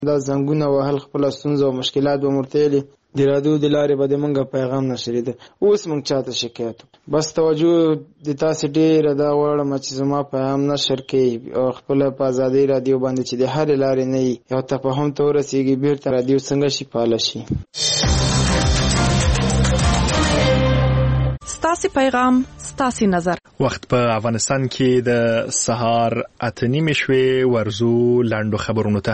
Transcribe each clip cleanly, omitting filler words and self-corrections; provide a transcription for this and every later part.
دا زنګونه وهل خپل ستونزې او مشکلات به مرتېلي د رادیو د لارې به د منګه پیغام نشریده. اوس موږ چاته شکایت بس توجه د تاسې ډېره دا غواړم چې زما پیغام نشر کړئ او خپل په ازادۍ رادیو باندې چې د هرې لارې نه وي یو تفاهم ته ورسېږي بیرته رادیو څنګه شي فعاله شي. ستاسې پیغام ستاسې نظر. وخت په افغانستان کې د سهار 8:30 شوې ورزو لاندو خبرونو ته.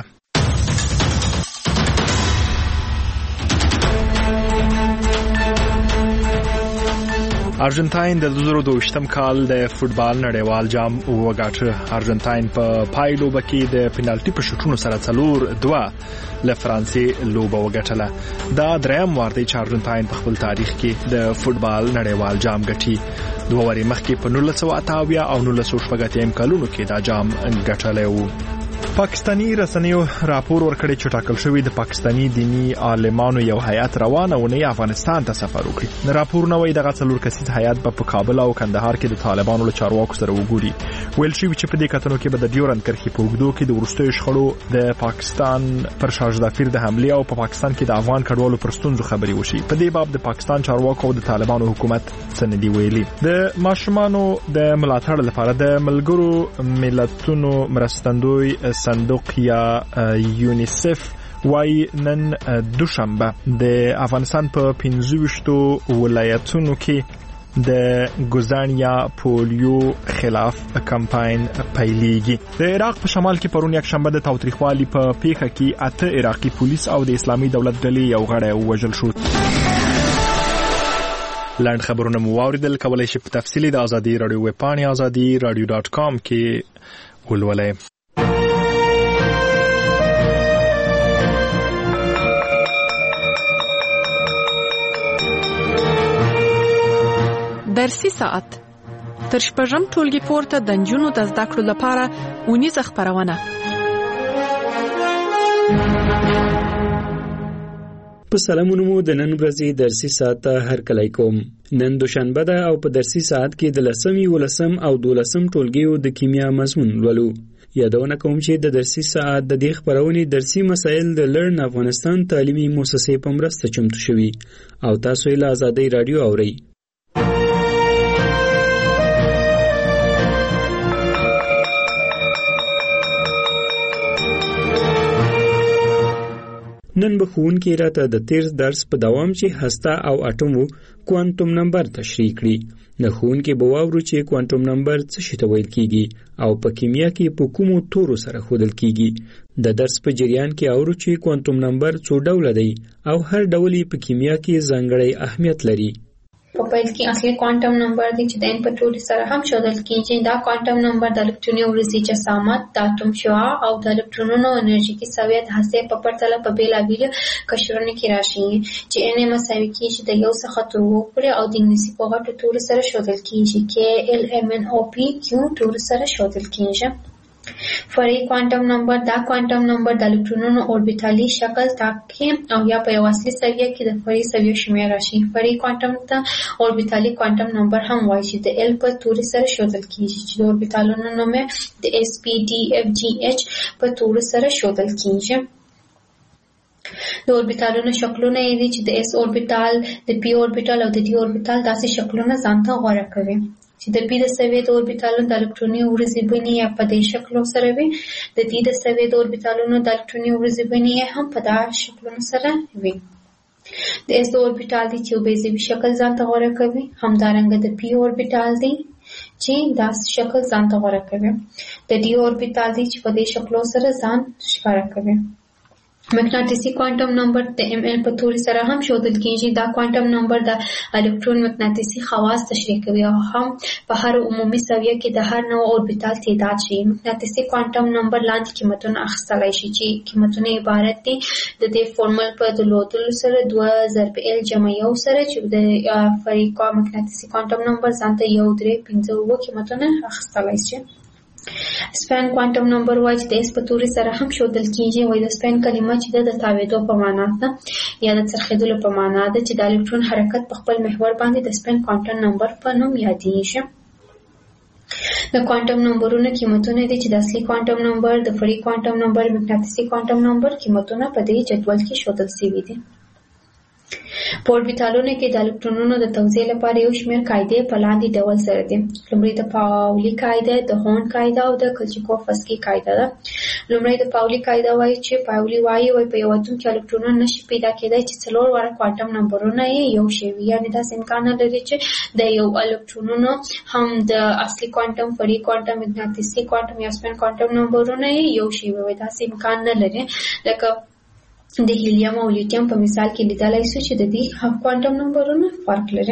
ارجنټاین د 2022م کال د فوتبال نړیوال جام وګاټه. ارجنټاین په پایلوبه کې د پینالټي په شوټونو سره 4-2 له فرانسې لوبه وګټله. دا دریم وار دی چې ارجنټاین په خپل تاریخ کې د فوتبال نړیوال جام ګټي. دوه واري مخکې په 1988 او 1980 کلونو کې دا جام ګټلی و. پاکستانی رسنیو راپور ورکړی چې ټاکل شوی د پاکستانی دینی عالمانو یو هیئت روانه ونی افغانستان ته سفر وکړي. راپور نوې دغه 4 کسیز هیئت په کابل او کندهار کې د طالبانو له چارواکو سره وګوري. ویل شوی چې په دې کتنو کې به د ډیورند کرښې په اوږدو کې د وروستیو شخړو د پاکستان پر شاهزادافیر د حمله او په پاکستان کې د افغان کډوالو پر ستونزو خبري وشي. په دې باب د پاکستان چارواکو او د طالبانو حکومت سندې ویلي. د ماشومانو د ملاتړ لپاره د ملګرو ملتونو مرستندوی صندوق یا یونیسف وای نن دوشنبه د افغانستان په 15 ولایتونو کې د ګوزانیا پولیو خلاف کمپاین پیلېږي. د عراق په شمال کې پرون یک شنبه د تاوتریخوالي په پیښه کې 8 عراقي پولیس او د اسلامي دولت ډلې یو غړی وژل شو. لاند خبرونه مو واوریدل. کولای شئ په تفصیلی د ازادي رادیو ویب پاڼې azadi.radio.com کې ولولئ. درسي ساعت تر شپږم ټولګي پورته د نجونو د زده کړو لپاره اونیزه خپرونه. په سلامونو مو د نن ورځې درسي ساعت هر کله کوم. نن دوشنبه ده او په درسي ساعت کې د 10 او 12 ټولګیو د کیمیا مضمون ولولو. یادونه کوم چې د درسي ساعت د دې خبرونې درسي مسایل د لرن افغانستان تعلیمي مؤسسې په مرسته چمتو شوي او تاسو یې له ازادۍ رادیو اورئ. نن به ښوونکی راته د تیر درس په دوام چې هسته او اټومو کوانټوم نمبر تشریح کړي. نه ښوونکی به واورو چې کوانټوم نمبر څه شي ته ویل کیږي او په کیمیا کې په کومو تورو سره ښودل کیږي. د درس په جریان کې اورو چې کوانټوم نمبر څو ډوله دی او هر ډول په کیمیا کې ځانګړی اهمیت لري. په پیل کې اصلي کوانټم نمبر دی چې د ان په ټولي سره هم ښودل کیږي. دا کوانټم نمبر د الکتروني ورځي جسامت، د اتوم شعاع او د الکترونونو انرژیکي سویه د هسته په پرتله په بیلابیلو قشرونو کې راشي چې ان مساوي کیږي د یو څخه تر 2 پورې او د انګلیسي په غټو تورو سره ښودل کیږي کې ال ام ان او پی کیو تورو سره ښودل کیږي. فرعي کوانټم نمبر دا کوانټم نمبر د الکترونونو اوربیتالي شکل ټاکي او یا په یو اصلي سویه کې د فرعي سویو شمېر راشي. فرعي کوانټم ته اوربیتالي کوانټم نمبر هم وایي چې د ال په توري سره ښودل کیږي چې د اوربیتالونو نوم د اس پی ډي اف جي اچ په توري سره ښودل کیږي. د اوربیتالونو شکلونه یې دي چې د اس اوربیتال، د پی اوربیتال او د ډي اوربیتال داسې شکلونه ځان ته غوره کوي چې د پی د سویې د اوربیتالونو د الکتروني ورځې بڼې یا په دې شکلو سره وي، د ډي د سویې د اوربیتالونو د الکتروني ورځې بڼې هم په دا شکلونو سره وي. د اس اوربیتال دی چې بیزوي شکل ځان ته غوره کوي، همدارنګه د پی اوربیتال دی چې دا شکل ځان ته غوره کوي، د ډي اوربیتال دی چې په دې شکلو سره ځان ښکاره کوي. مقناطیسي کوانټم نمبر د ام ال په توري سره هم ښودل کیږي. دا کوانټم نمبر د الکترون مقناطیسي خواص تشریح کوي او هم په هر عمومي سویه کې د هر نوع اوربیتال تعداد شي. مقناطیسي کوانټم نمبر لاندې قیمتونه اخیستلی شي چې قیمتونه عبارت دي د دې فورمول په درلودلو سره 2 ضرب ال جمع 1 سره چې د فرعي مقناطیسي کوانټم نمبر ځان ته 1 3 5 7 قیمتونه اخیستلی شي. سپین کوانټم نمبر وایي چې د اس په توري سره هم ښودل کیږي. وایي د سپین کلمه چې د تاویدو په معنا ده یا د څرخېدلو په معنا ده چې د الکترون حرکت په خپل محور باندې د سپین کوانټم نمبر په نوم یادېږي. د کوانټم نمبرونو قیمتونه دي چې د اصلي کوانټم نمبر، د فرعي کوانټم نمبر، مقناطیسي کوانټم نمبر قیمتونه په دې جدول کې ښودل شوي دي. په اوربیتالونو کې د الکترونونو د توزیع لپاره یو شمېر قاعدې په لاندې ډول سره دي. لومړی د پاولي قاعده، د هورن قاعده او د کلچیکوفسکي قاعده ده. لومړی د پاولي قاعده وایي چې پاولي وایي په یو اتوم کې الکترونونه نشي پیدا کېدای چې 4 واره کوانټم نمبرونه یې یو شی وي، یعنې داسې امکان نه لري چې د یو الکترونونو هم د اصلي کوانټم، فرعي کوانټم، مقناطیسي کوانټم یا سپین کوانټم نمبرونه یې یو شی وي. داسې امکان نه لري. لکه د هیلیم او لیتیم په مثال کې لیدلای شو چې د دې کوانټم نمبرونه فرق لري.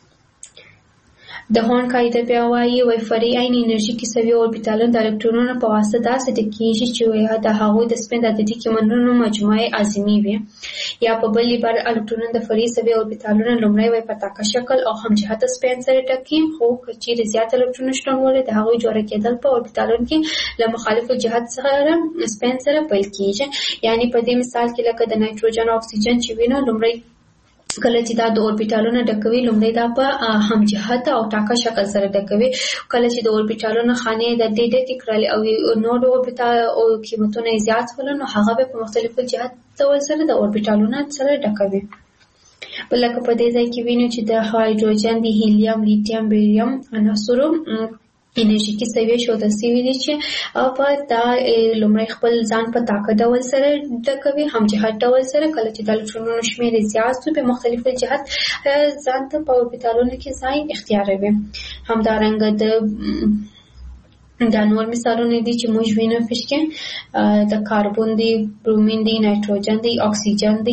د هورن قاعده بیا وایي فرعي عین انرژي کیسوي اوربیتالونه د الکترونونو په واسطه داسې ډکېږي چې د هغوی د سپین د عددي قیمتونو مجموعه اعظمي وي. یا په بل عبارت الکترونونه د فرعي سوي اوربیتالونو لومړی په تاکه شکل او هم جهته سپین سره ډکي، خو که چیرې زیات الکترونونه شتون ولري د هغوی جوړه کېدل په اوربیتالونو کې له مخالفو جهت سره سپین سره پیل کېږي. یعنې په دې مثال کې لکه د نایتروجن او اکسیجن چې وینو، لومړی کله چې دا د اوربیتالونو ډکوي لومړی دا په هم جهته او ټاکه شکل سره ډکوي. کله چې د اوربیتالونو خانې د دې ډکې کړل او نور اوربیتال او قیمتونه زیات ول، نو هغه به په مختلفو جهت ډول سره د اوربیتالونو سره ډکوي. بلکه په دې ځای کې وینو چې د هایدروجن، د هیلیم، لیتیم، بیریم عناصرو انرژي کې سوي ښودل شوي دي چې په دا لومړی خپل ځان په طاقت ډول سره ډکوي، هم جهت ډول سره. کله چې د الکترونونو شمېر زیات وي په مختلفو جهت ځان ته په اوربیتالونو کې ځای اختیاروي. همدارنګه دا نور مثالونه دي چې موږ وینو پکې کې د کاربون دی، برومین دی، نایتروجن دی، اکسیجن دی،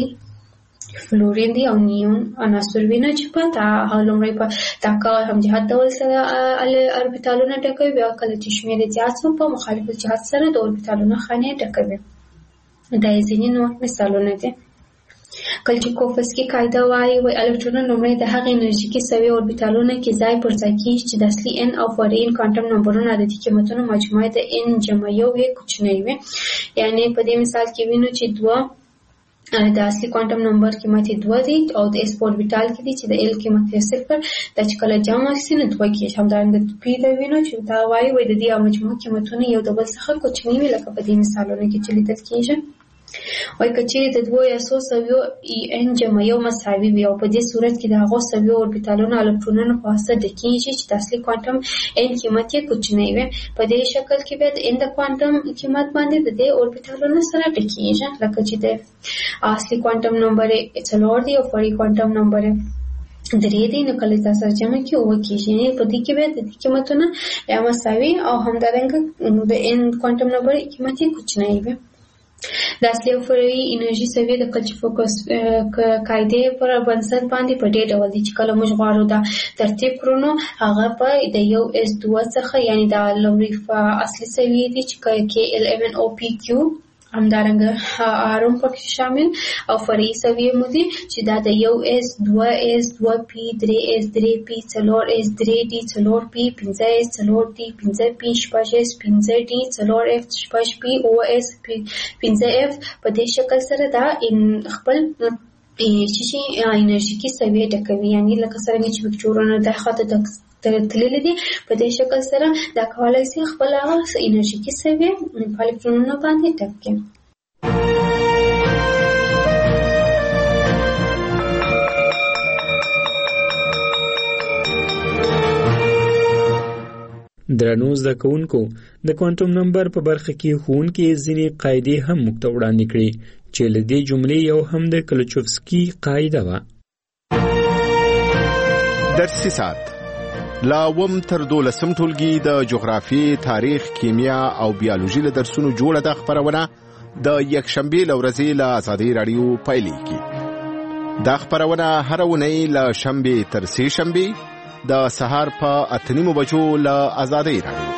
فلورین دی او نیون عناصر وینو چې په لومړی په طاقه هم جهت ډول سره اوربیتالونه ډکوي، بیا کله چې شمېر زیات وي په مخالف جهت سره د اوربیتالونو خانې ډکوي. دا ځینې نور مثالونه دي. کلچیکوفسکي قاعده وایي الکترونونه لومړی د هغې انرژي کې سوي اوربیتالونو کې ځای پر ځای کېږي چې د اصلي ان او فرعي کوانټم نمبرونو عددي قیمتونو مجموعه د ان جمع یو یې کوچنی وي. یعنې په دې مثال کې وینو چې 2 د اصلي کوانټم نمبر قیمت 2 دی او د اس په اوربیتال کې دی چې د ال قیمت 0 دا چې کله جمع شي نو 2 کېږي. همدارنګه پی دا وینو چې دا وایي د دې مجموعه قیمتونه یو د بل څخه کوچني وي، لکه په دې مثالونو کې چې لیدل کېږي. که چیرې د 2 یا 3 سویو ان جمع یو مساوي وي او په دې صورت کې د هغو سویو اوربیتالونو الکترونونو په واسطه ډکېږي چې د اصلي کوانټم ان قیمت یې کوچنی وي. په دې شکل کې بیا د ان د کوانټم قیمت باندې د دې اوربیتالونو سره ډکېږي. لکه چې د اصلي کوانټم نمبر 4 دی او فرعي کوانټم نمبر 3 دی، نو کله تاسو جمع کې 9 کېږي. په دې کې بیا د قیمتونه یا مساوي او همدارنګه د ان کوانټم نمبر قیمت یې کوچنی وي. د اصلي او فرعي انرژي سوي د کلچیکوفسکي قاعدې پر بنسټ باندې په دې ډول دي چې کله موږ غواړو دا ترتیب کړو نو هغه په د یو اس 2 څخه، یعنی دا لومړی اصلي سوي دي چې KL11 OPQ، همدارنګه آرم پکې شامل او فرعي سوي مو دي چې دا د یو اس 2 اس 2 پی 3 اس 3 پی 4 اس 3 ډي 4 پی 5 اس 4 ډي 5 پی 6 اس 5 ډي 4 اف 6 پی او اس 5 اف. په دې شکل سره دا خپل شي انرژي کې سوي ډکوي. یعنی لکه څنګه چې وکټورونه د خاطر تللی دي، په دې شکل سره دا کولای شي خپل انرژي کې سوي په الکترونونو باندې ډک کړي. درنو زده کوونکو، د کوانټم نمبر په برخه کې ښوونکي ځینې قاعدې هم موږ ته وړاندې کړي چې له دې جملې یو هم د کلچیکوفسکي قاعده وه. درسي ساعت لا وم تر 12 ټولګي د جغرافي، تاریخ، کیمیا او بیولوژي له درسونو جوړه د خبرونه د یکشنبه لورځي له آزادۍ رادیو پایلیږي. دا خبرونه هر ونې له شنبه تر سه شنبه د سهار په 8:30 بجو له آزادۍ رادیو.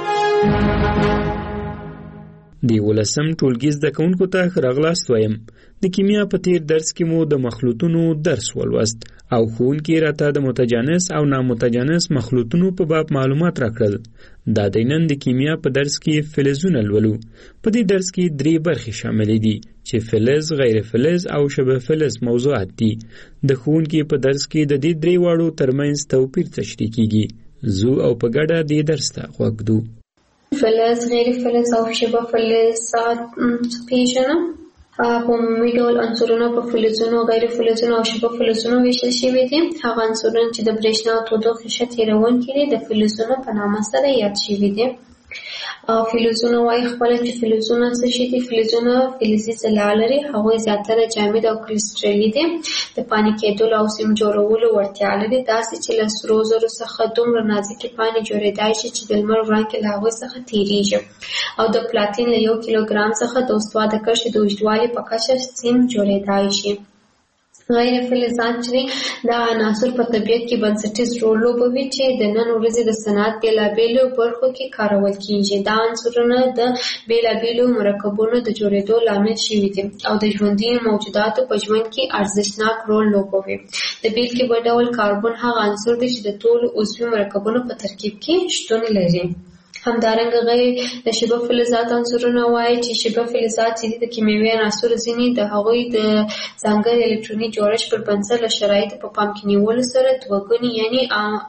دی ولسم ټولګي زده کوونکو ته راغلاست وایم. د کیمیا په تیر درس کې مو د مخلوطونو درس ولوست او ښوونکي راته د متجانس او نامتجانس مخلوطونو په باب معلومات راکړل. دا د نن د کیمیا په درس کې فلزونه لولو. په دې درس کې 3 برخې شاملې دي چې فلز، غیر فلز او شبه فلز موضوعات دي. د ښوونکي په درس کې د دې 3 واړو ترمنځ توپیر تشریح کیږي. زو او په ګډه دې درس ته غوږ دو. فلز، غیر فلز او شبه فلزات پیژنم. په عمومي ډول عنصرونه په فلزونو، غیر فلزونو او شبه فلزونو ویشل شوي دي. هغه عنصرونه چې د برېښنا او تودوخې ښه تیروونکي دي د فلزونو په نامه سره یاد شوي دي. فلزونه وایي خپله چې فلزونه څه شي دي. فلزونه فلزي ځلا لري. هغوی زیاتره جامد او کریسټلي دي. د پانې کېدلو او سیم جوړولو وړتیا لري، داسې چې له سرو زرو څخه دومره نازکې پانې جوړېدای شي چې د لمر وړانګې له هغوی څخه تېرېږي. او د پلاتین له 1 کیلوګرام څخه د استوا د کرښې د اوږدوالي په کچه سیم جوړېدای شي. غیر فلزات چې دي دا عناصر په طبیعت کې بنسټیز رول لوبوي چې د نن ورځې د صنعت بېلابېلو برخو کې کارول کېږي. دا عنصرونه د بېلابېلو مرکبونو د جوړېدو لامل شوي دي او د ژوندي موجوداتو په ژوند کې ارزښتناک رول لوبوي. د بېلګې په ډول کاربن هغه عنصر دی چې د ټولو عضوي مرکبونو په ترکیب کې شتون لري. همدارنګه غیر د شبه فلزات عنصرونه وایي چې شبه فلزات چې د کیمیاوي عناصرو ځینې د هغوی د ځانګړي الکتروني جوړښت پر بنسټ له شرایطو په پام کې نیولو سره دوه ګوني یعنې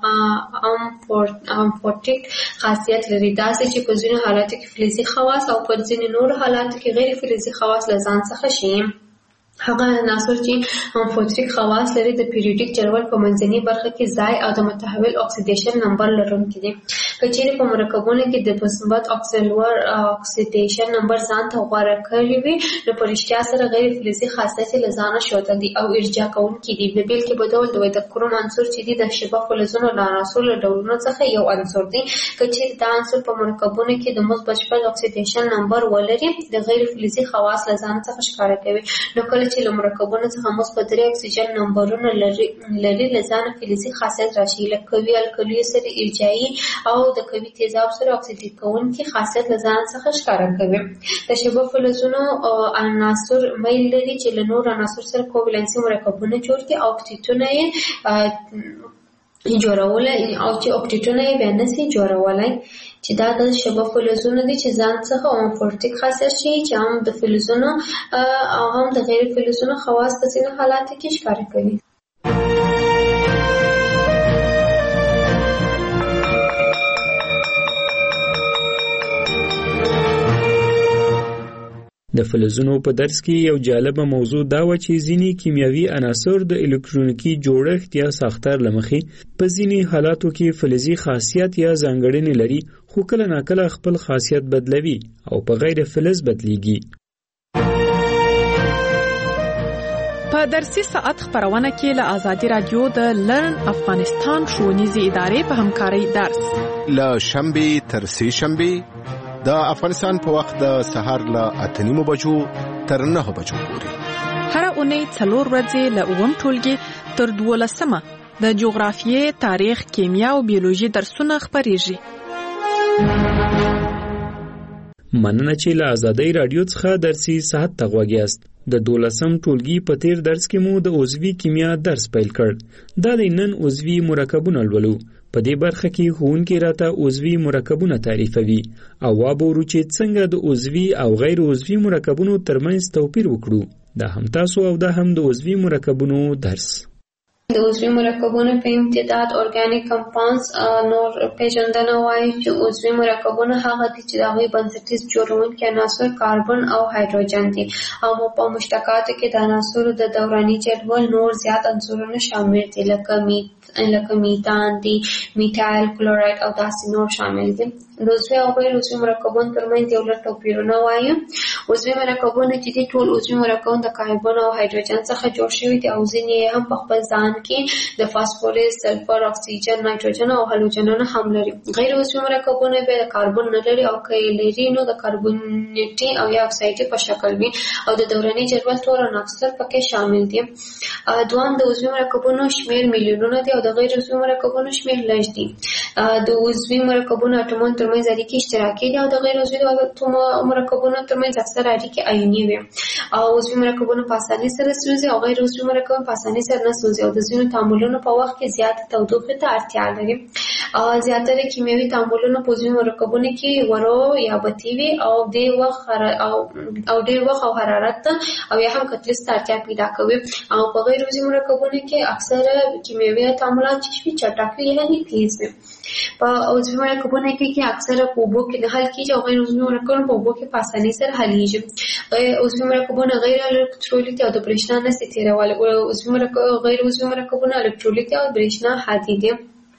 امفورټیک خاصیت لري، داسې چې په ځینو حالاتو کې فلزي خواص او پر ځینو نورو حالاتو کې غیر فلزي خواص له ځان څخه شي. هغه عناصر چې امفورټیک خواص لري د پیریوډیک جدول په منځنۍ برخه کې ځای او د متحول اکسیدیشن نمبر لرونکي دي. که چیرې په مرکبونو کې د مثبت اکسیدیشن نمبر ځان ته غوره کړی وي نو په رښتیا سره غیر فلزي خاصیت له ځانه ښودل دي او ارجاع کوونکي دي. د بېلګې په ډول د کروم عنصر چې دی د شبه فلزونو له عناصرو له ډولونو څخه یو عنصر دی. که چیرې دا عنصر په مرکبونو کې د مثبت اکسیدیشن نمبر ولري د غیر فلزي خواص له ځان څخه ښکاره کوي. نو کله چې له مرکبونو څخه مثبت 3 اکسیجن نمبرونه لري له ځانه فلزي خاصیت راشي، لکه قوي القلیو سره ارجاعي او د قوي تیزاب سره اکسیدیز کوونکي خاصیت له ځان څخه ښکاره کوي. د شبه فلزونو عناصر میل لري چې له نور عناصر سره کوولنسي مرکبونه جوړ کړي او اکتیتونه یې جوړولای او چې اکتیتونه یې بیا نشي جوړولای، چې دا د شبه فلزونو دي چې ځان څخه امفورټیک خاصیت شي چې هم د فلزونو او هم د غیر فلزونو خواص په ځینو حالاتو کې ښکاره کوي. د فلزونو په درس کې یو جالبه موضوع دا و چې ځینې کیمیاوي عناصر د الکترونیکي جوړښت یا ساختار له مخې په ځینې حالاتو کې فلزي خاصیت یا ځانګړنې لري، خو کله ناکله خپل خاصیت بدلوي او په غیر فلز بدلیږي. په درسي ساعت خبرونه کې له آزادي رادیو د لرن افغانستان ښوونیزې ادارې په همکارۍ درس له شنبې تر سې شنبې د افغانستان په وخت د سهار له 8:30 بجو تر 9 بجو پورې هر اونۍ 4 ورځې له 9 ټولګي تر 12 د جغرافیې، تاریخ، کیمیا او بیولوژي درسونه خبرېږي. مننه چې له آزادۍ رادیو څخه درسي ساعت ته غوږ یاست. د 12 ټولګي په تیر درس کې مو د عضوي کیمیا درس پیل کړ. دا د نن عضوي مرکبونه لولو. په دې برخه کې ښوونکی راته عضوي مرکبونه تعریفوي او وابورو چې څنګه د عضوي او غیر عضوي مرکبونو ترمنځ توپیر وکړو. دا هم تاسو او دا هم د عضوي مرکبونو درس. د عضوي مرکبونو په امتداد ارګانیک کمپاونډز نور پیژندنه وایي چې عضوي مرکبونه هغه دي چې د هغوی بنسټیز جوړونکي عناصر کاربن او هایدروجن دي او په مشتقاتو کې د عناصرو د دوراني جدول نور زیات عنصرونه شامل دي لکه میتان دي، میتایل کلوراید او داسې نور شامل دي. د عضوي او غیر عضوي مرکبونو ترمنځ یو لږ توپیرونه وایو. عضوي مرکبونه چې دي ټول عضوي مرکبونه د کاربن او هایدروجن څخه جوړ شوي دي او ځینې یې هم په خپل ځان کې د فاسفورس، سلفر، اکسیجن، نایتروجن او هالوجنونه هم لري. غیر عضوي مرکبونه به کاربن نه لري او که یې لري نو د کاربونیټي او یا اکسایډي په شکل وي او د دوراني جدول ټول عناصر پکې شامل دي. دوام د عضوي مرکبونو شمیر میلیونونه دي او د غیر عضوي مرکبونو شمیر لږ دي. د عضوي مرکبونو اټومونو ترمنځ اړیکې اشتراکي دي او د غیر عضوي مرکبونو ترمنځ اکثر اړیکې آیوني وي. او عضوي مرکبونه په اسانۍ سره سوځي او غیر عضوي مرکبونه په اسانۍ سره نه سوځي او د ځینو تعاملونو په وخت کې زیاته تودوخې ته اړتیا لري. زیاتره کیمیاوي تعاملونه په عضوي مرکبونو کې ورو یا بطي وي او ډېر وخت او حرارت او یا هم کتلې ته اړتیا پیدا کوي. او په غیر عضوي مرکبونو کې اکثره کیمیاوي تعاملات چې چټک وي یعنې تیز وي. په عضوي مرکبونو کې اکثره په اوبو کې د حل کېږي او غیر عضوي مرکبونه په اوبو کې په اسانۍ سره حلیږي. عضوي مرکبونه غیر الکترولیت او د برېښنا نسي تیرول. غیر عضوي مرکبونه الکترولیت او برېښنا هادي دي.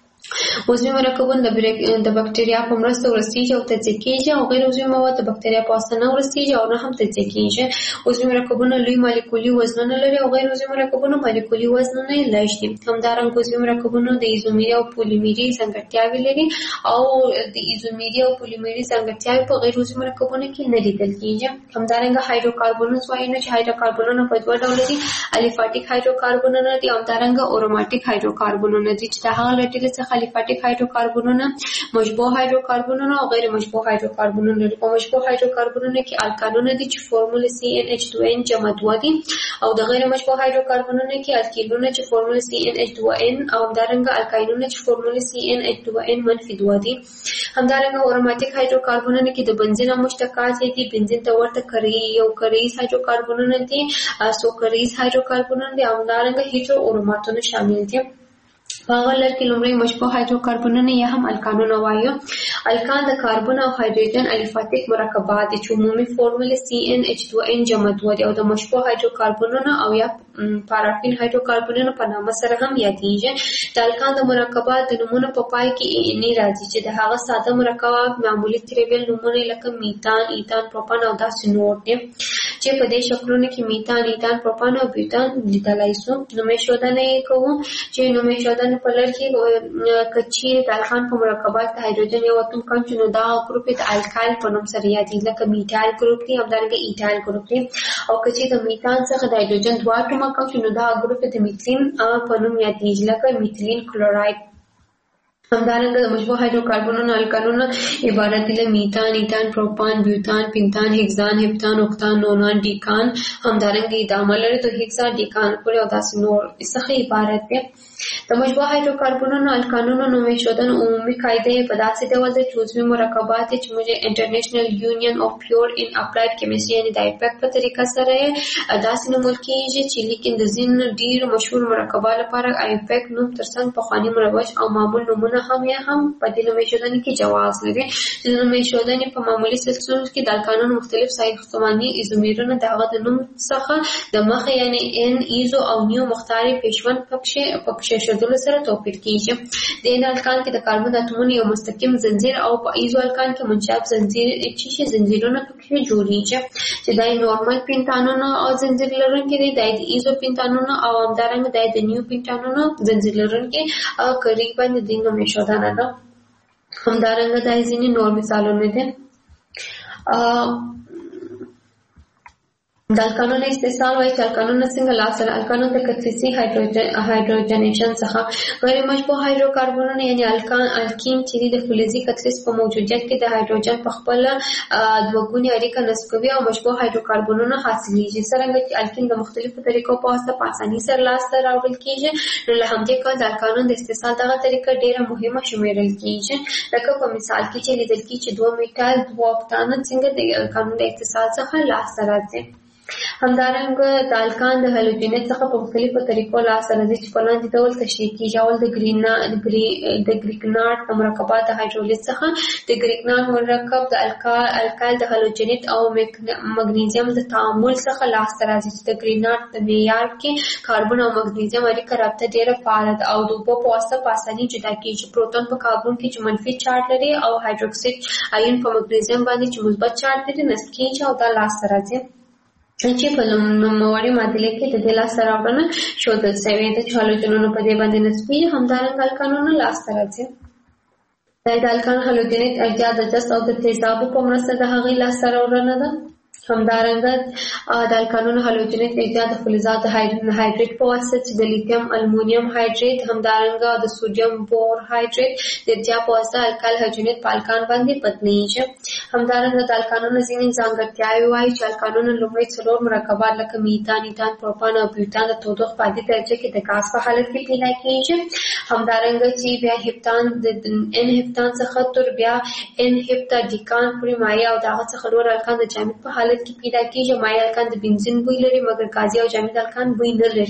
عضوي مرکبونه د بکټریا په مرسته ورسیږي او تجزیه کېږي او غیر عضوي مواد د بکټریا په واسطه نه ورسیږي او نه هم تجزیه کېږي. عضوي مرکبونه لوی مالیکولي وزنونه لري او غیر عضوي مرکبونه مالیکولي وزنونه یې لږ دي. همدارنګه عضوي مرکبونه د ایزومري او پولیمري ځانګړتیاوې لري او د ایزومري او پولیمري ځانګړتیاوې په غیر عضوي مرکبونو کې نه لیدل کېږي. همدارنګه هایدروکاربونونه وایي چې هایدروکاربونونه په دوه ډوله دي، الیفاټیک هایدروکاربونونه دي او همدارنګه اروماتیک هایدروکاربونونه دي چې د هغه له ډلې څخه الیفاټیک هایدروکاربونونه، مشبوع هایدروکاربونونه او غیر مشبوع هایدروکاربونونه لري. په مشبوع هایدروکاربونونه کې الکانونه دي چې فورموله CnH2n جمع 2 دي او د غیر مشبوع هایدروکاربونونه کې الکیلونه چې فورموله CnH2n او همدارنګه الکاینونه چې فورموله CnH2n - 2 دي. همدارنګه اروماتیک هایدروکاربونونه کې د بنزین او مشتقات دي. بنزین ته ورته یو کریز هایدروکاربونونه دي، سوکریز هایدروکاربونونه دي او همدارنګه هیټرو اروماتونه شامل دي. په هغه لړ کې لومړی مشبوع هایدروکاربونونه یا هم الکانونه وایو. الکان د کاربن او هایدروجن الیفاټیک مرکبات دي چې عمومي فورموله CnH2n جمع 2 دي او د مشبوع هایدروکاربونونه او یا پارافین هایدروکاربونونه په نامه سره هم یادېږي. د الکان د مرکبات د نومونو په پای کې ان راځي چې د هغه ساده مرکبات معمولی تریویل نومونه لکه میتان، ایتان، پروپان او داسې نور دي چې په دې شکلونو کې میتان، ایتان، پروپان او بیوتان لیدلای شو. نومېښودنه یې کوو چې نومېښودنه په لړ کې کچې د الکان په مرکبات د هایدروجن یو اتوم کم چې نو دا ګروپ د الکایل په نوم سره یادېږي لکه میتایل ګروپ دی، همدارنګه ایتایل ګروپ دی. او کچې د میتان څخه د هایدروجن 2 اتومه کم چې نو دا ګروپ د میتلین په نوم یادېږي لکه میتلین کلوراید. همدارنګه د مشبوع هایدروکاربونونو الکانونه عبارت دي له میتان، ایتان، پروپان، بیوتان، پینتان، هکسان، هپتان، اوکتان، نونان، ډیکان. همدارنګه ادامه لري د هکسا ډیکان پورې او داسې نور څخه عبارت دي. د مشبوع هایدروکاربونونو الکانونو نومېښودنه عمومي قاعده په داسې ډول ده چې عضوي مرکبات چې موږ انټرنیشنل یونین اف پیور ان اپلایډ کیمستري یعنې د ایپیک په طریقه سره داسې نومول کېږي چې لیکن د ځینو ډېرو مشهور مرکبات لپاره ایپیک نوم ترڅنګ پخواني مروج او معمول نومونه هم په دې نومېښودنې کې جواز لري. د نومېښودنې په معمولي سلسلو کې د الکانونو مختلف ساختماني ایزومرونه د هغه د نوم څخه د مخه یعنې ان، ایزو او نیو مختاري پیشوند پکښې شدلو سره توپیر کېږي. د ان الکان کې د کاربن اتومونو یو مستقیم زنجیر او په ایزو الکان کې منشعب زنجیرونه پکښې جوړېږي چې دا نورمال پینتانونه او زنجیر لرونکي دي، دا د ایزو پینتانونه او همدارنګه دا د نیو پینتانونه زنجیر لرونکي قریبا د دې نومېښودنه ده. همدارنګه دا ځینې نور مثالونه دي. د الکانونو استحصال وایي چې الکانونه څنګه لاسته الکانون د کتلیسي هایدروجنیشن څخه غیر مشبوع هایدروکاربونونه یعنې الکین چې د فلزي کتلیس په موجودیت کې د هایدروجن په خپله دوه ګونې اړیکه نصب کوي او مشبوع هایدروکاربونونه حاصلیږي. څرنګه چې الکین د مختلفو طریقو په واسطه په اسانۍ سره لاسته راوړل کېږي، نو له همدې کبله د الکانونو د استحصال دغه طریقه ډېره مهمه شمیرل کېږي. لکه په مثال کې چې لیدل کېږي چې 2 میتایل 2 اوکتانه څنګه د الکانونو د استحصال څخه لاسته راځي. همدارنګه د الکان د هالوجینیت څخه په مختلفو طریقو لاسته راځي چې په لاندې ډول تشریح کېږي. اول د ګریګناټ مرکبات د هایدرولیز څخه د ګریګناټ مرکب د الکایل د هالوجینیت او مګنیزیم د تعامل څخه لاسته راځي چې د ګریګناټ د معیار کې کاربن او مګنیزیم اړیکه رابطه ډېره فعاله ده او د اوبو په واسطه په اسانۍ جدا کېږي. پروتون په کاربن کې چې منفي چارج لري او هایدروکسید آیون په مګنیزیم باندې چې مثبت چارج لري نصب کېږي او دا لاسته راځي چې په نوموړې معادلې کې د دې لاسته راوړنه ښودل شوې ده چې هالوجنونه په دې باندې نصبېږي. همدارنګه الکانونه لاسته راځي. دا د الکان هالوجنیت اجزا د جست او د تیزابو په مرسته د هغې لاسته راوړنه ده. همدارنګه د الکانونو هالوجنیت اجزا د فلزاتو هایدریت په واسطه چې د لیتیم المونیم هایدریت همدارنګه د سوډیم بور هایدریت د اجزا په واسطه الکایل هالوجنیت په الکان باندې بدلیږي. همدارنګه د الکانونو ځینې ځانګړتیاوې وایي چې الکانونو لومړی 4 مرکبات لکه میتان، ایتان، پروپان او بیوتان د تودوخې په عادي درجه کې د ګاز په حالت کې پیدا کېږي. همدارنګه چې بیا هپتان د ان هپتان څخه تر بیا ان هپتا ډیکان پورې مایع او د هغه څخه لوړ الکان د جامد په حالت کې پیدا کېږي. مایع الکان د بنزین بوی لري مګر ګازي او جامد الکان بوی نه لري.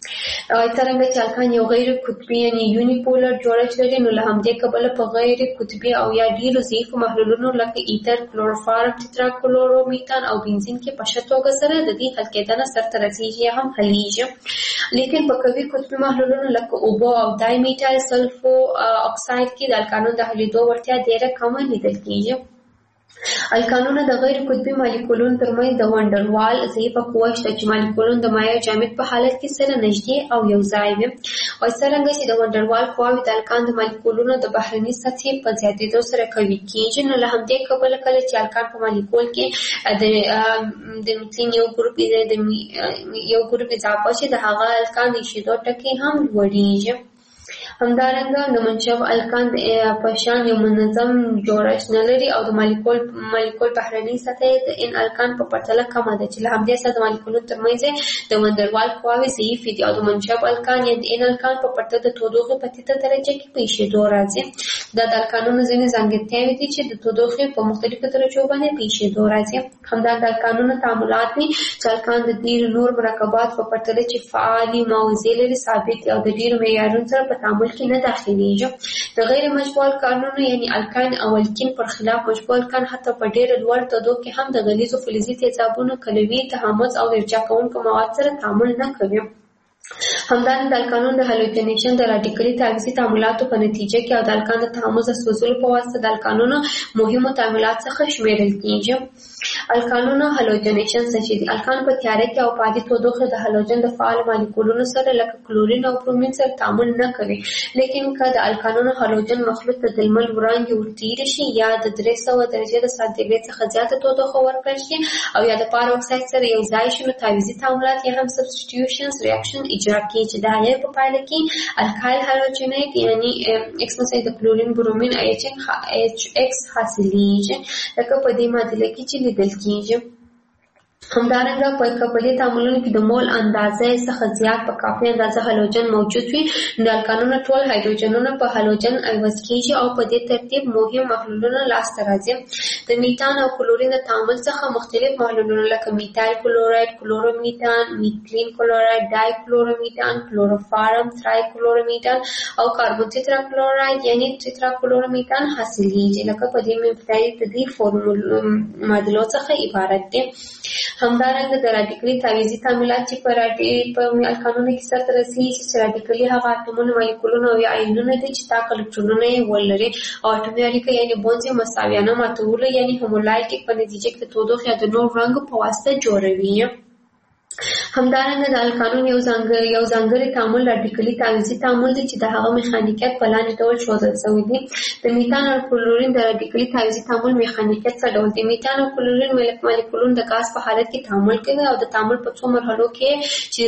څرنګه چې الکان یو غیر قطبي یعنی یونیپولر جوړښت لري، نو له همدې کبله په غیر قطبي او یا ډیرو ضعیفو محلولونو لکه ایتر، کلوروفارم، ټیټراکلورومیتان او بنزین کې په ښه توګه سره د دې حل کېدنه سرته رسیږي یا هم حلیږي. لیکن په قوي قطبي محلولونو لکه اوبو او دای میټایل سلفو اکساید کې د الکانونو د حلیدو وړتیا ډیره کمه لیدل کېږي. الکانونه د غیر قطبي مالیکولونو ترمنځ د وانډروال ضعیفه قوه شته چې مالیکولونه د مایع جامد په حالت کې سره نږدې او یو ځای وي. او څرنګه چې د وانډروال قوه د الکان د مالیکولونو د بهرني سطحې په زیاتېدو سره قوي کېږي، نو له همدې کبله کله چې الکان په مالیکول کې د میتین یو ګروپ اضافه شي، د هغه الکان د ایشېدو ټکي هم لوړېږي. همدارنګه د منشب الکان په شان یو منظم جوړښت نه لري او د مالیکول بهرنۍ سطحه د ان الکان په پرتله کمه ده، چې له همدې سره د مالیکولونو ترمنځ د وانډروال قواوې ضعیفې دي او د منشب الکان یا د ان الکان په پرتله د تودوخې په ټیټه درجه کې په ایشېدو راځي. دا د الکانونو ځینې ځانګړتیاوې دي چې د تودوخې په مختلفو درجو باندې په ایشېدو راځي. همدا د الکانونو تعاملات دي چې الکان د ډېرو نور مرکبات په پرتله چې فعالې موضوع لري ثابت دي او د ډېرو معیارونو سره په تعامل کې نه داخليږي. د غیر مشبوع الکانونو یعنی الکان او الکین پر خلاف مشبوع الکان حتی په ډېر لوړ تودوخې هم د غلیظو فلزي تیزابونو، کلوي، تحمض او ارجاع کوونکو مواد سره تعامل نه کوي. همدارنګه د الکانونو د هالوجنیشن د راډیکلي تعویضي تعاملاتو په نتیجه کې او د الکان د تحمض سوځولو په واسطه د الکانونو مهمو تعاملات څخه شمیرل کېږي. الکانونو هالوجنیشن څه شي دي؟ الکان په تیاره کې او په عادي تودوخې د هالوجن د فعال مالیکولونو سره لکه کلورین او برومین سره تعامل نه کوي. لیکن که د الکانونو هالوجن مخلوط ته د لمر وړانګې ورتېرې شي یا د 300 درجې د سانتیګریډ څخه زیاته تودوخه ورکړل شي او یا د پار اکساید سره یو ځای شي، نو تعویضي تعاملات یا هم سبسټیټیوشن ریاکشن اجرا کیږي چې د هغې په پایله کې الکایل هالوجنیټ یعنی ایکس مثلا د کلورین برومین ایچ ایکس حاصلیږي، لکه په دې معادله کې چې لیدل کېږي. همدارنګه په کپلي تعاملونو کې د مول اندازه څخه زیات په کافي اندازه هالوجن موجود وي، نو الکانونه ټول هایدروجنونه په هالوجن عوض کېږي او په دې ترتیب مهم محلولونه لاسته راځي. د میتان او کلورین د تعامل څخه مختلف محلولونه لکه میتایل کلوراید، کلورومیتان، میتلین کلوراید، ډای کلورومیتان، کلوروفارم، ترای کلورومیتان او کاربون تیترا کلوراید یعنی تیترا کلورومیتان حاصلیږي، لکه په دې مبتدی تدې فورمول معادلو څخه عبارت دي. همدارنګه د راډیکلي تعویضي تعاملات چې په الکانونو کې سرته رسېږي چې راډیکلي هغه اتومونه، مالیکولونه او یا آیونونه دي چې طاق الکترونونه یې ولري او اټومي اړیکه یعنې بونز یې مساویانه ماتولو یعنې هومولایټیک په نتیجه کې د تودوخې یا د نور رنګ په واسطه جوړوي. همدارنګه د الکانونو یو ځانګړی تعامل راډیکلي تعویضي تعامل دی چې د هغه میخانیکیت په لاندې ډول ښودل شوی دی. د میتان او کلورین د راډیکلي تعویضي تعامل میخانیکیت څه ډول دی؟ میتان او کلورین مالیکولونه د غاز په حالت کې تعامل کوي او د تعامل په څو مرحلو کې چې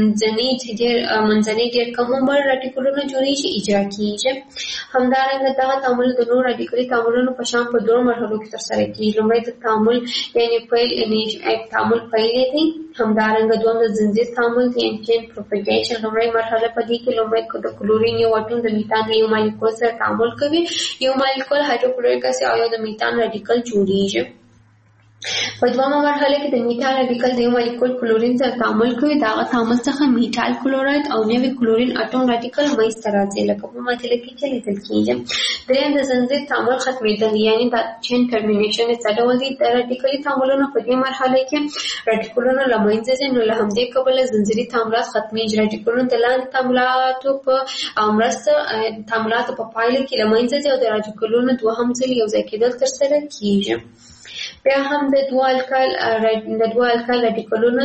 منځني ډېر کم عمر راډیکولونه جوړیږي اجرا کیږي. همدارنګه دغه تعامل د نور راډیکلي تعاملونو په شان په دوه مرحلو کې ترسره کیږي. لومړی د تعامل یعنی تعامل پیل دی. همدارنګه دوم د زنجیر تعامل دی چین پروپاګیشن. لومړی مرحله په دې کې لومړی د کلورین یو اټوم د میتان یو مالیکول سره تعامل کوي، یو مالیکول هایدروکلوریک اسید او یو د میتان راډیکل جوړیږي. په دومره مرحله کې د میتال راډیکل د یو مالیکول کلورین سره تعامل کوي، د هغه تعامل څخه میتال کلوراید او نوی کلورین اټوم راډیکل منځته راځي، لکه په معادله کې چې لیدل کېږي. دریم د زنجیر تعامل ختمېدل یعنی د چین ټرمینیشن څه ډول دی؟ د راډیکلي تعاملونو په دې مرحله کې راډیکلونه له منځه ځي، نو له همدې کبله زنجیري تعاملات ختمېږي. راډیکلونه د لاندې تعاملاتو په مرسته تعاملاتو په پایله کې له منځه ځي او د راډیکلونو دوهم ځل یو ځای کېدل ترسره کېږي. بیا هم د دوه الکایل راډیکلونه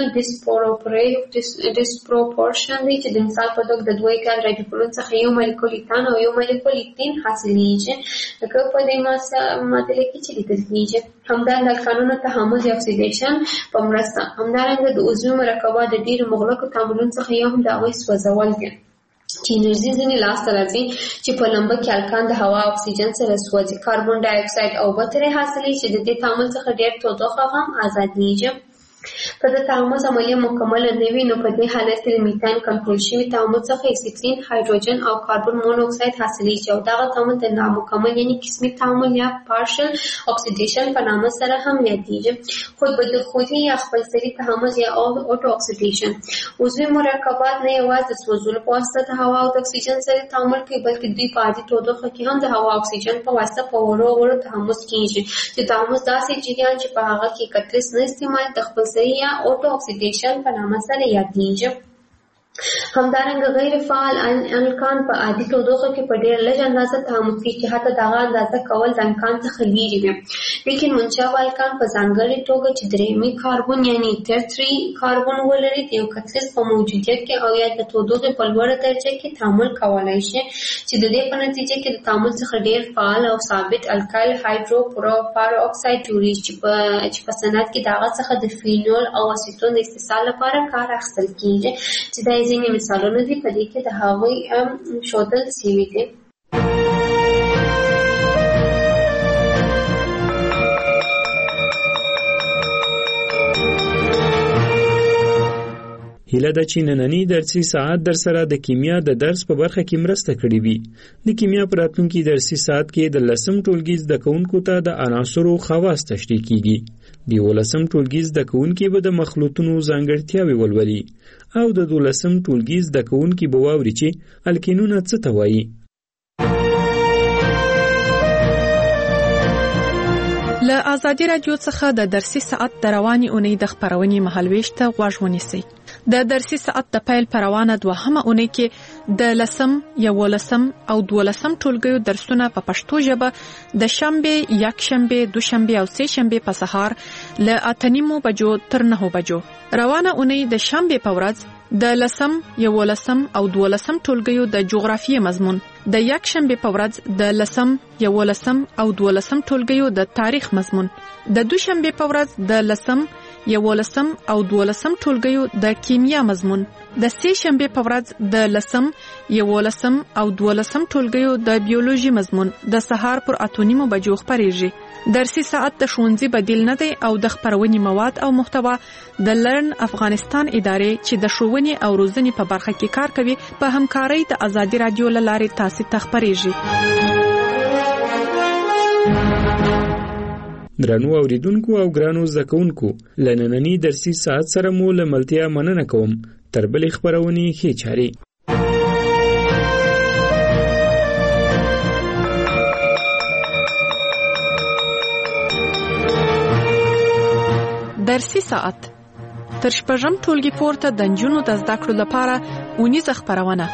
ډیسپروپورشن دی چې د مثال په توګه د دوه الکایل راډیکلونو څخه یو مالیکول ایتان او یو مالیکول ایتین حاصلیږي، لکه په دې معادله کې چې لیدل کېږي. همدارنګه الکانونو تحمض یا اکسیدیشن په مرسته. همدارنګه د عضوي مرکبات د ډېرو مغلقو تعاملونو څخه یو هم د هغوی سوځول دي چې انرژي ځینې لاسته راځي چې په لمبه کې الکان د هوا او اکسیجن سره سوځي. کاربن ډای اکساید او اوبه ترې حاصلېږي چې د دې تعامل څخه ډېر تودوخه هم ازادېږي. که د تعامل عملیه مکمله نه وي نو په دې حالت کې د میتان کنټرول شوي تعامل څخه اکسیټین هایدروجن او کاربن مونوکساید حاصلیږي او دغه تعامل د نامکمل یعنی قسمي تعامل یا پارشل اکسیډیشن په نامه سره هم یادیږي. خود به خودي یا خپلسري تعامل یا اوټو اکسیډیشن عضوي مرکبات نه یوازې د سوځولو په واسطه د هوا او د اکسیجن سره تعامل کوي بلکې دوی په عادي تودوخه کې هم د هوا او اکسیجن په واسطه په وړو تحمض کیږي. چې تحمض داسې جریان چې په هغه کې کتلیس نه استعمال د خپلسري یا اوټو اکسیډیشن په نامه سره یادیږي. همدارنګه غیر فعال الکان په عادي تودوخه کې په ډېر لږ اندازه تعامل کوي چې حتی دغه اندازه کول د امکان څخه لرې وي. لیکن منشأ الکان په ځانګړې توګه چې درېیمي کاربن یعنی ترتري کاربن ولري د یو کتلیس په موجودیت کې او یا د تودوخې په لوړه درجه کې تعامل کولی شي چې د دې په نتیجه کې د تعامل څخه ډېر فعال او ثابت الکایل هایدرو پر اکساید جوړیږي چې په صنعت کې دغه څخه د فینول او اسیتون د استحصال لپاره کار اخیستل کیږي چې دا ځینې مثالونه دي په دې کې د هغوی ښودل شوي دي. هیله ده چې نننی درسي ساعت در سره د کیمیا د درس په برخه کې مرسته کړې وي. د کیمیا په راتلونکي درسي ساعت کې د 10م ټولګي زده کوونکو ته د عناصرو خواص تشریح کیږي. د 11م ټولګي زده کوونکي به د مخلوطونو ځانګړتیاوې ولولي او د 12م ټولګي زده کوونکي به واوري چې الکینونه څه ته وایي. له آزادي رادیو څخه د درسي ساعت د رواني اونۍ د خپرونې مهالويش ته غوږ ونیسئ. د درسي ساعت د پیل پر روانه 2مه اونۍ کې د 10م، 11م او 12م ټولګیو درسونه په پښتو ژبه د شنبه، یکشنبه، دوشنبه او سهشنبه په سهار له 8:30 بجو تر 9 بجو. روانه اونۍ د شنبه په ورځ د 10م، 11م او 12م ټولګیو د جغرافیې مضمون، د یکشنبه په ورځ د 10م، 11م او 12م ټولګیو د تاریخ مضمون، د دوشنبه په ورځ د 10م، 11م او 12م ټولګیو د کیمیا مضمون، د سهشنبه په ورځ د 10م، 11م او 12م ټولګیو د بیولوژي مضمون د سهار پر 8:30 بجو خپریږي. درسي ساعت د ښوونځي بدیل نه دی او د خپرونې مواد او محتوا د لرن افغانستان ادارې چې د ښوونې او روزنې په برخه کې کار کوي په همکارۍ د آزادي رادیو له لارې تاسو ته خپریږي. درنو اوریدونکو او ګرانو زده کوونکو، له ننني درسي ساعت سره مو له ملتیا مننه کوم. تر بلې خپرونې ښې چارې. درسي ساعت تر شپږم ټولګي پورته د نجونو د زده کړو لپاره اونیزه خپرونه.